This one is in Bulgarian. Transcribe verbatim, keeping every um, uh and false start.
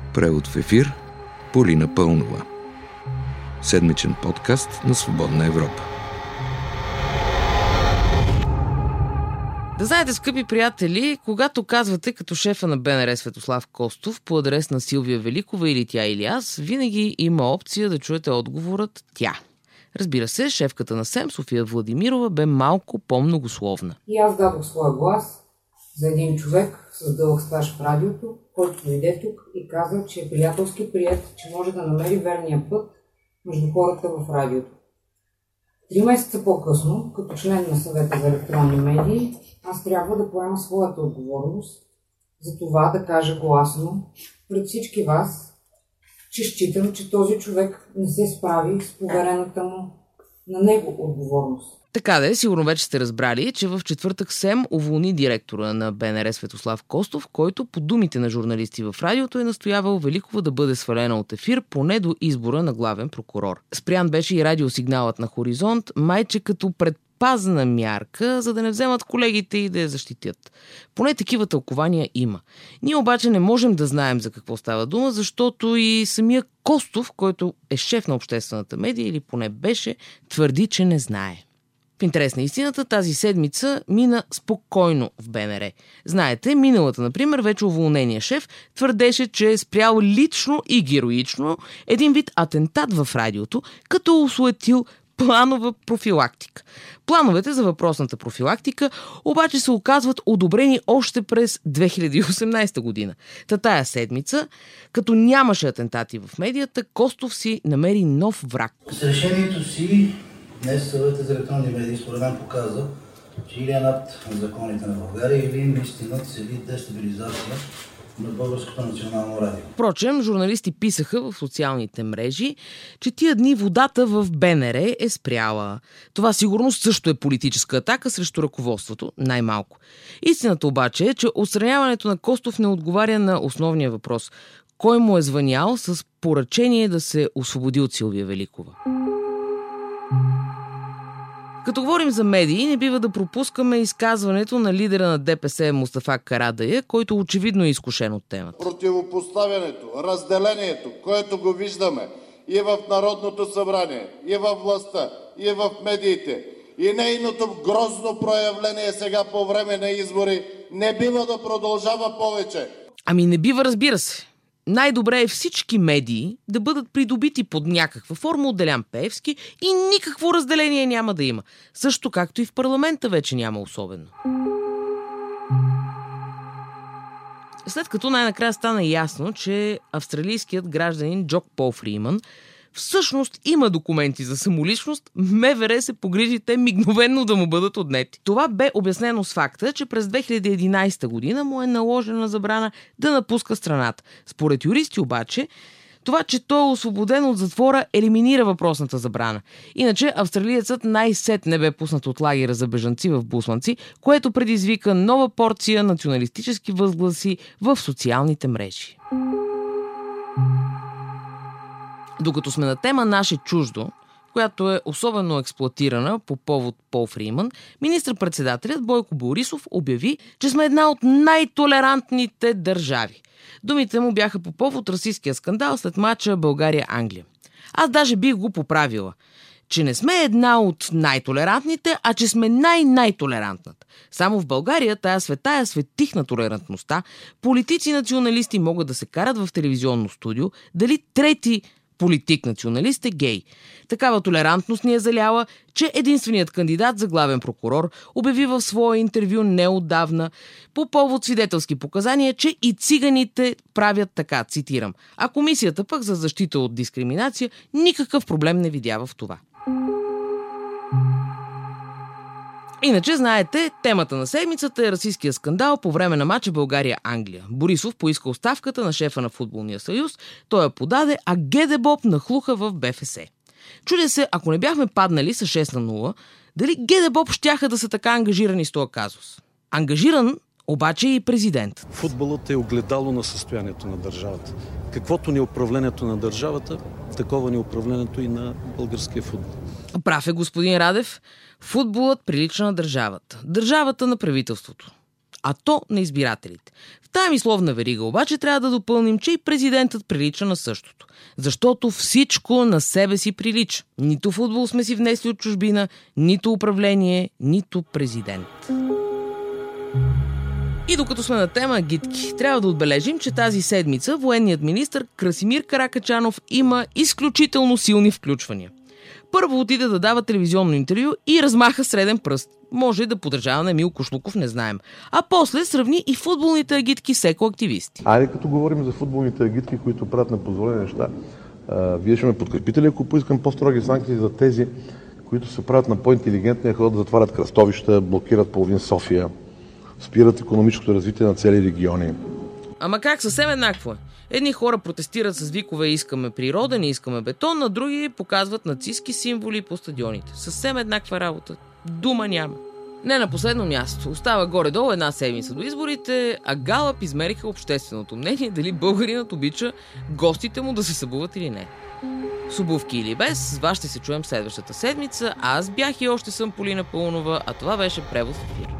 Превод в ефир Полина Пълнова. Седмичен подкаст на Свободна Европа. Да знаете, скъпи приятели, когато казвате като шефа на Б Н Р Светослав Костов по адрес на Силвия Великова или тя или аз, винаги има опция да чуете отговорът тя. Разбира се, шефката на СЕМ София Владимирова бе малко по-многословна. И аз дадох своя глас за един човек с дълъг стаж в радиото, който дойде тук и каза, че е приятелски прият, че може да намери верния път между хората в радиото. Три месеца по-късно, като член на съвета за електронни медии, аз трябва да поема своята отговорност за това да кажа гласно пред всички вас, че считам, че този човек не се справи с поверената му на него отговорност. Така да е, сигурно вече сте разбрали, че в четвъртък СЕМ уволни директора на Б Н Р Светослав Костов, който по думите на журналисти в радиото е настоявал Великова да бъде свалена от ефир поне до избора на главен прокурор. Спрян беше и радиосигналът на Хоризонт, майче като предпазна мярка, за да не вземат колегите и да я защитят. Поне такива тълкования има. Ние обаче не можем да знаем за какво става дума, защото и самия Костов, който е шеф на обществената медия или поне беше, твърди, че не знае. В интерес на истината, тази седмица мина спокойно в Б Н Р. Знаете, миналата, например, вече уволнения шеф твърдеше, че е спрял лично и героично един вид атентат в радиото, като осуетил планова профилактика. Плановете за въпросната профилактика обаче се оказват одобрени още през две хиляди и осемнадесета година. Та тая седмица, като нямаше атентати в медията, Костов си намери нов враг. С решението си днес съветът за електронни медии според мен показа, че или е над законите на България, или наистина цели дестабилизация на Българското национално радио. Впрочем, журналисти писаха в социалните мрежи, че тия дни водата в Б Н Р е спряла. Това сигурно също е политическа атака срещу ръководството, най-малко. Истината обаче е, че отстраняването на Костов не отговаря на основния въпрос. Кой му е звънял с поръчение да се освободи от Силвия Великова? Като говорим за медии, не бива да пропускаме изказването на лидера на Д П С Мустафа Карадайъ, който очевидно е изкушен от темата. Противопоставянето, разделението, което го виждаме и в Народното събрание, и във властта, и в медиите, и нейното грозно проявление сега по време на избори, не бива да продължава повече. Ами не бива, разбира се. Най-добре е всички медии да бъдат придобити под някаква форма от Делян Пеевски и никакво разделение няма да има. Също както и в парламента вече няма особено. След като най-накрая стана ясно, че австралийският гражданин Джок Пол Фриман всъщност има документи за самоличност, М В Р се погрижи те мигновенно да му бъдат отнети. Това бе обяснено с факта, че през две хиляди и единадесета година му е наложена забрана да напуска страната. Според юристи обаче, това, че той е освободен от затвора, елиминира въпросната забрана. Иначе австралиецът най-сетне бе пуснат от лагера за бежанци в Бусманци, което предизвика нова порция националистически възгласи в социалните мрежи. Докато сме на тема наше чуждо, която е особено експлоатирана по повод Пол Фриман, министър-председателят Бойко Борисов обяви, че сме една от най-толерантните държави. Думите му бяха по повод расистския скандал след мача България-Англия. Аз даже бих го поправила, че не сме една от най-толерантните, а че сме най-най-толерантната. Само в България, тая светая светих на толерантността, политици-националисти могат да се карат в телевизионно студио, дали трети политик-националист е гей. Такава толерантност ни е заляла, че единственият кандидат за главен прокурор обяви в свое интервю неотдавна по повод свидетелски показания, че и циганите правят така, цитирам. А комисията пък за защита от дискриминация никакъв проблем не видя в това. Иначе, знаете, темата на седмицата е расистския скандал по време на мача България-Англия. Борисов поиска оставката на шефа на Футболния съюз, той я подаде, а Гедебоб нахлуха в Б Ф С. Чудя се, ако не бяхме паднали с шест на нула, дали Гедебоб щяха да са така ангажирани с този казус. Ангажиран обаче и президент. Футболът е огледало на състоянието на държавата. Каквото ни е управлението на държавата, такова ни е управлението и на българския футбол. Прав е господин Радев. Футболът прилича на държавата. Държавата на правителството. а то на избирателите. В тая мисловна верига обаче трябва да допълним, че и президентът прилича на същото. Защото всичко на себе си прилича. Нито футбол сме си внесли от чужбина, нито управление, нито президент. И докато сме на тема агитки, трябва да отбележим, че тази седмица военният министър Красимир Каракачанов има изключително силни включвания. Първо отиде да дава телевизионно интервю и размаха среден пръст. Може да подражава на Емил Кошлуков, не знаем. А после сравни и футболните агитки с екоактивисти. Айде като говорим за футболните агитки, които правят непозволени неща, а, вие ще ме подкрепите ли, ако поискам по-строги санкции за тези, които се правят на по-интелигентния ход, да затварят кръстовища, блокират половин София, спират икономическото развитие на цели региони? Ама как, съвсем еднакво е. Едни хора протестират с викове "искаме природа, не искаме бетон", на други показват нацистки символи по стадионите. Съвсем еднаква работа. Дума няма. Не на последно място. Остава горе-долу една седмица до изборите, а Галъп измериха общественото мнение дали българинът обича гостите му да се събуват или не. С обувки или без, с вас ще се чуем следващата седмица. Аз бях и още съм Полина Паунова, а това беше Превод в ефир.